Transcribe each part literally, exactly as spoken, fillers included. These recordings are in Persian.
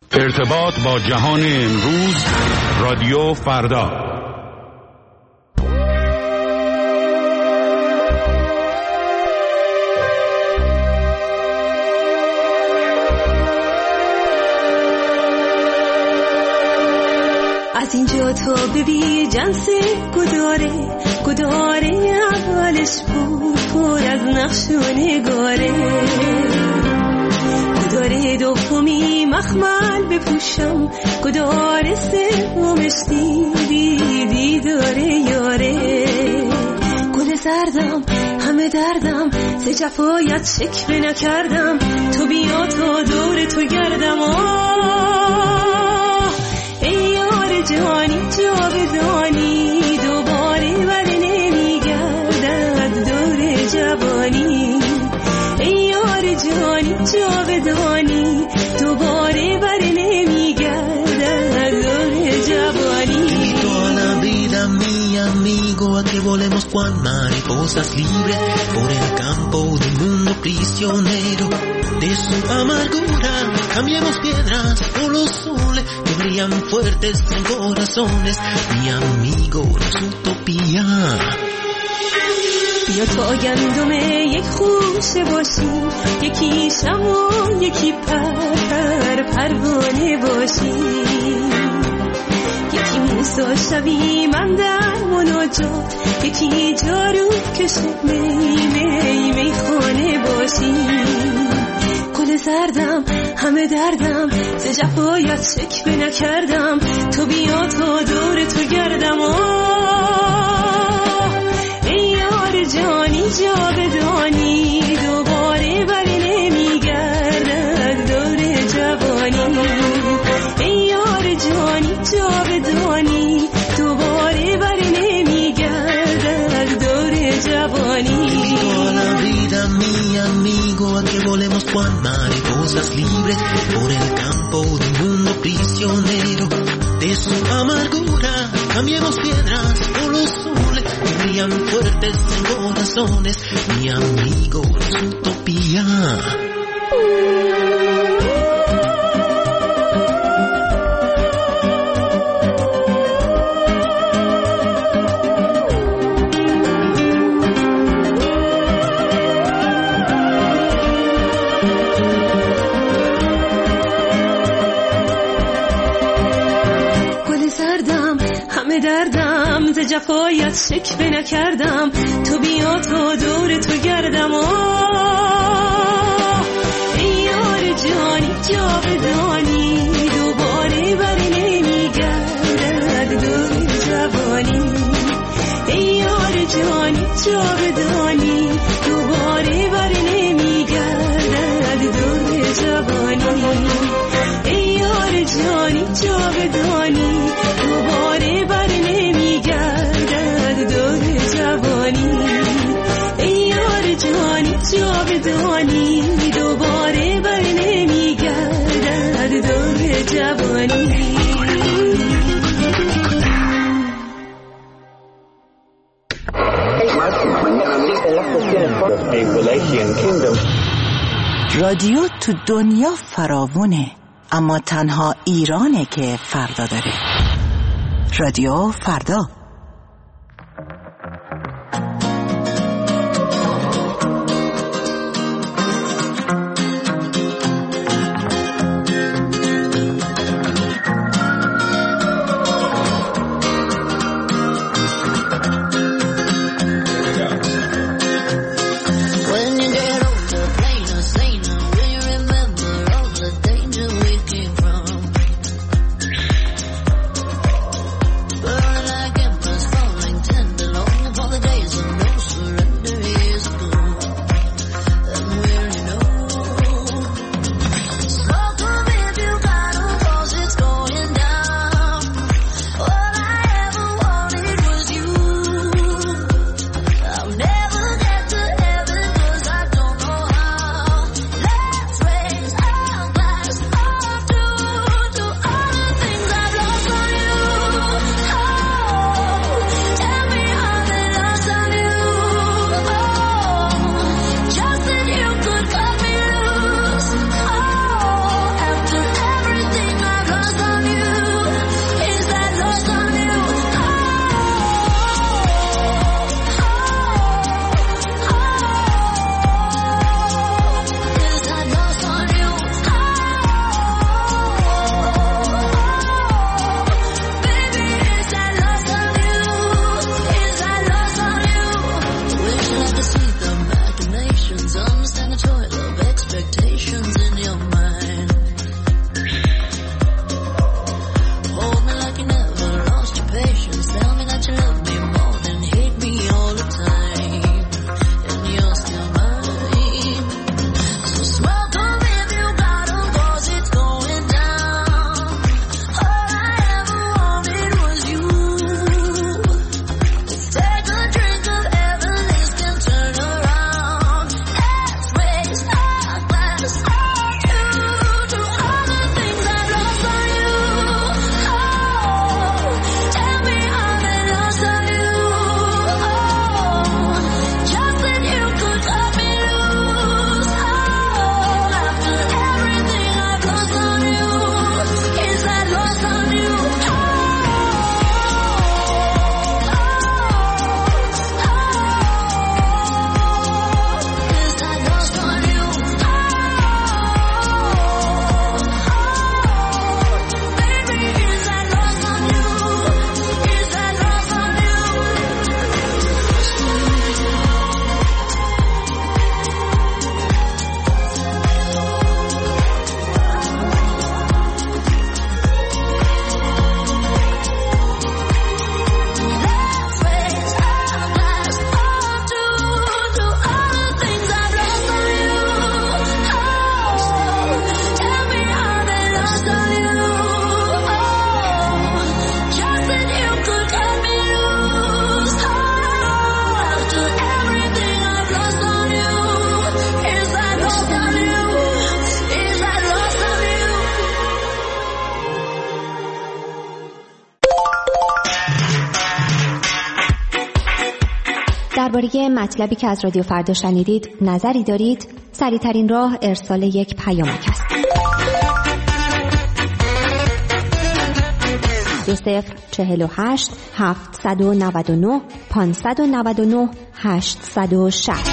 ارتباط با جهان امروز، رادیو فردا. از اینجا تا ببی جنس گداره گداره اولش بود پر از نقش و نگاره، گداره دومی مخمل بپوشم، گداره سومش دیدی دیداره یاره. گل زردم همه دردم ز جفایت شکوه نکردم، تو بیا تا دور تو گردم. آه ای یار جانی جاودانی، دوباره بر نمیگردد دور جوانی. ای یار جانی جاودانی، دوباره بر نمیگردد دور جوانی. Toda la vida mi amigo, a que volemos cual mariposas libres por el campo de un mundo prisionero de su amargura. Cambiemos piedras por los soles que brillan fuertes en corazones. Mi amigo, es utopía. بیا تا گندم یک خوشه باشیم، یکی شمع یکی پر پروانه باشیم، یکی موسی شوی من در مناجات، یکی جارو کش می می می خانه باشیم. گل زردم همه دردم ز جفایت شکوه نکردم، تو بیا تا دور تو گردم. جانی جاودانی، دوباره بر نمیگردد دور جوانی. ای یار جانی جاودانی، دوباره بر نمیگردد دور جوانی. Toda la vida mi amigo, a que volemos cual mariposas libres por el campo de un mundo prisionero de su amargura. Cambiemos piedras por los soles que brillan fuertes en corazones. Mi amigo, es utopía. دردم ز جفایت شکوه نکردم، تو بیا تا دور تو گردم. آه ای یار جانی جاودانی، دوباره بر نمیگردد دور جوانی. ای یار جانی جاودانی، دوباره بر نمیگردد دور جوانی. ای یار جانی جاودانی، دوباره بر نمیگردد دور جوانی. ای یار جانی جاودانی، دوباره بر نمیگردد دور جوانی. رادیو تو دنیا فراوونه، اما تنها ایرانه که فردا داره. رادیو فردا. Burn like a درباره مطلبی که از رادیو فردا شنیدید نظری دارید؟ سریع‌ترین راه ارسال یک پیامک است. دو صفر چهل و هشت هفتصد و نود و نه پانصد و نود و نه هشتصد و شصت.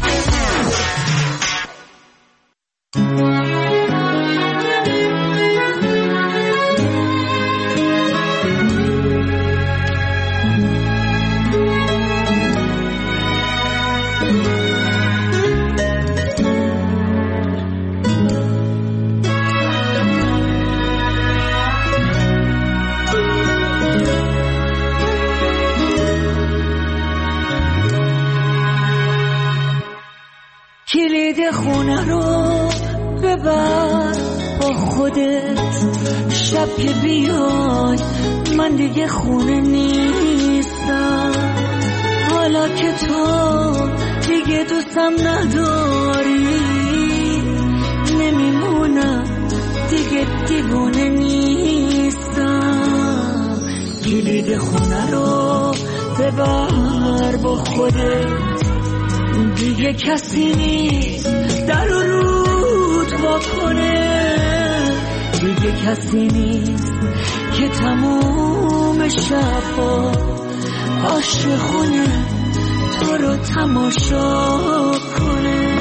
کلید خونه رو ببر با خودت، شب که بیای من دیگه خونه نیستم. حالا که تو دیگه دوستم نداری، نمیمونم دیگه دیوونه نیستم. کلید خونه رو ببر با خودت، دیگه کسی نیست در رو رود وا کنه. دیگه کسی نیست که تموم شبا عاشقونه تو رو تماشا کنه.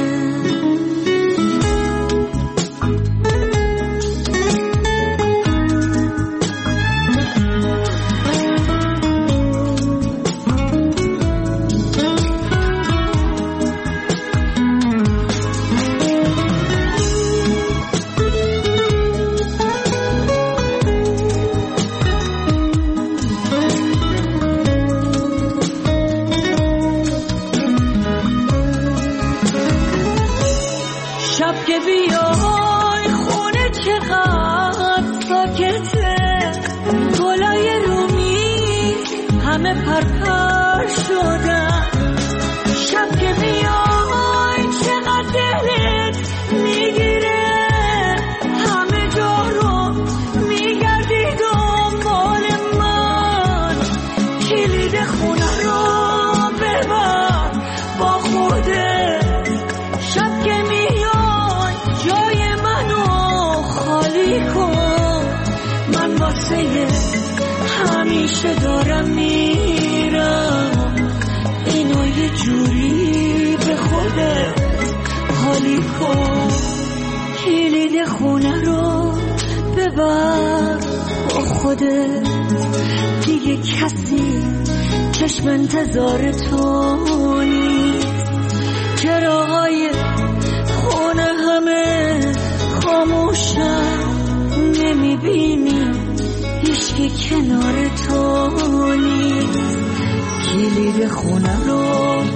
شب که بیای خونه چقدر ساکته، گلای رومی همه پرپر شدن. شب که بیای چقدر دلت میگیره، همه جا رو میگردی دنبال من. کلید خونه رو ببر با خودت، شب که میای جای منو خالی کن. من واسه همیشه دارم میرم، اینو یه جوری به خودت حالی کن. کلید خونه رو ببر با خودت، دیگه کسی چشم انتظار تو نیست. چراغای خونه همه خاموشن، نمیبینی هیچکی کنار تو نیست. کلید خونه رو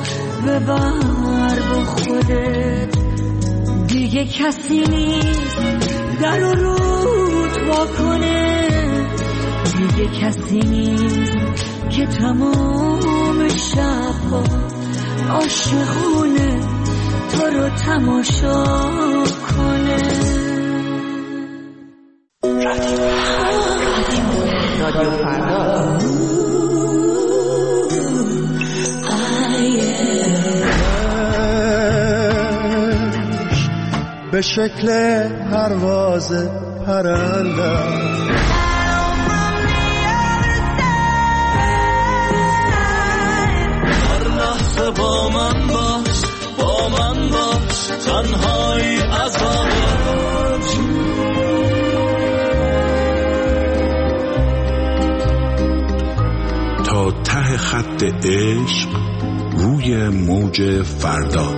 ببر با خودت، دیگه کسی نیست در رو رود وا کنه. دیگه کسی نیست که تمام شبها عاشقونه تو رو تماشا کنه. رادیو فردا. به شکل پرواز پرنده هر لحظه با من باش، با من باش، تنهایی عذابت. تا ته خط عشق روی موج فردا.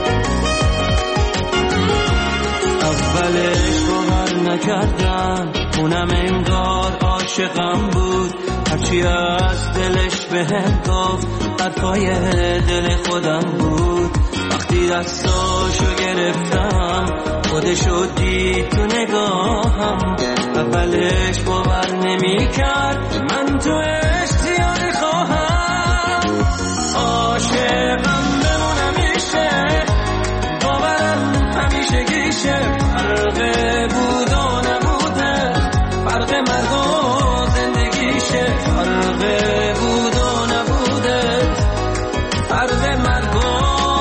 کردم اونم انگار عاشقم بود، هرچی از دلش بهم گفت حرفای دل خودم بود. وقتی دستاشو گرفتم خودشو دید تو نگاهم، اولش باور نمی کرد من تو عشق زیادی خواهم. عاشقم بمونم میشه، باورم همیشه گیشه، فرق بود و نبوده، فرق مرگ و زندگیشه، فرق بود و نبوده، فرق مرگ و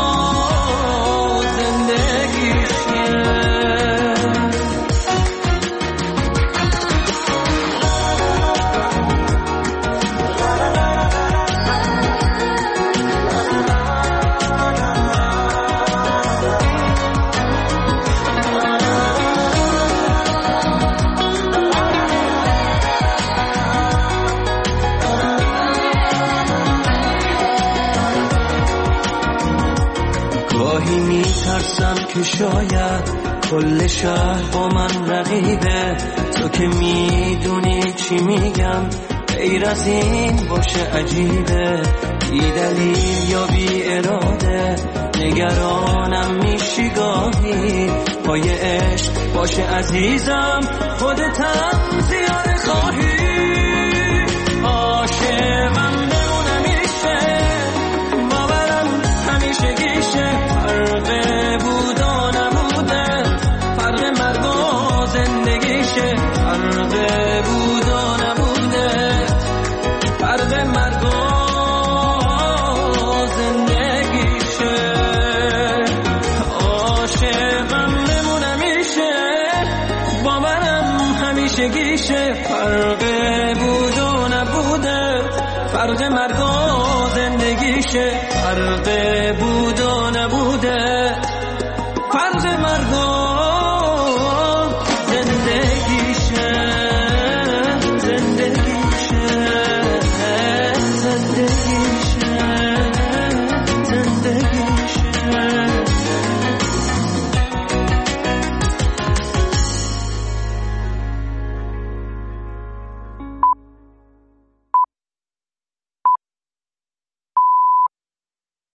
ترسم که شاید کل شهر با من رقیبه، تو که میدونی چی میگم غیر از این باشه عجیبه، بی دلیل یا بی اراده نگرانم میشی گاهی، پای عشق باشه عزیزم خودتم زیاد خواهی. عاشقم بمونم میشه، باورم همیشه گیشه، فرق بود و نبوده، فرق مرگ و زندگیشه، فرق بود و نبوده، فرق مرگ و زندگیشه. عاشقم بمونم میشه، باورم همیشه گیشه، فرق بود و نبوده، فرق مرگ و زندگیشه، فرق بود و نبوده،